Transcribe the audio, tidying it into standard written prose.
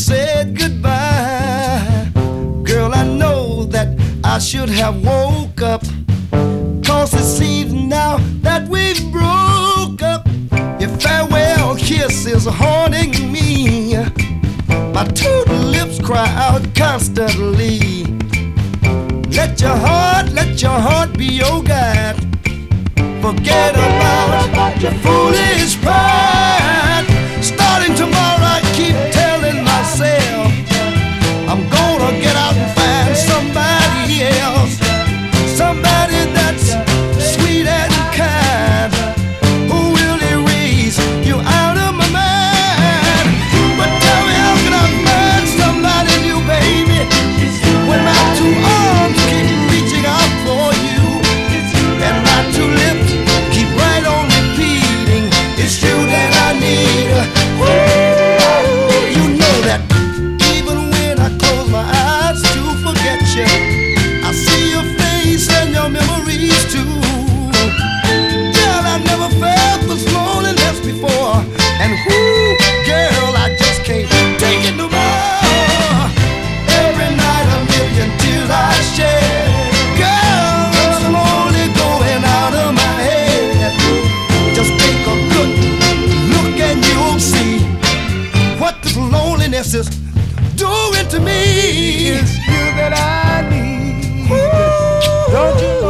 said goodbye. Girl, I know that I should have woke up, 'cause it seems now that we've broke up. Your farewell kiss is haunting me. My two lips cry out constantly. Let your heart be your guide. Forget about your foolish pride. Starting tomorrow, I keep telling myself I'm gonna get out and find somebody else, somebody that's sweet and kind, who will erase you out of my mind. But tell me, how can I find somebody new, baby, when my two arms keep reaching out for you, and my two lips keep right on repeating, it's you that I need. Ooh, you know that even when I close my eyes to forget you, I see your face and your memories too. Girl, I never felt this loneliness before, and girl, I just can't take it no more. Every night a million tears I shed. Girl, it's slowly going out of my head. Just take a good look and you'll see what this loneliness is doing to me. It's you that I need. Don't you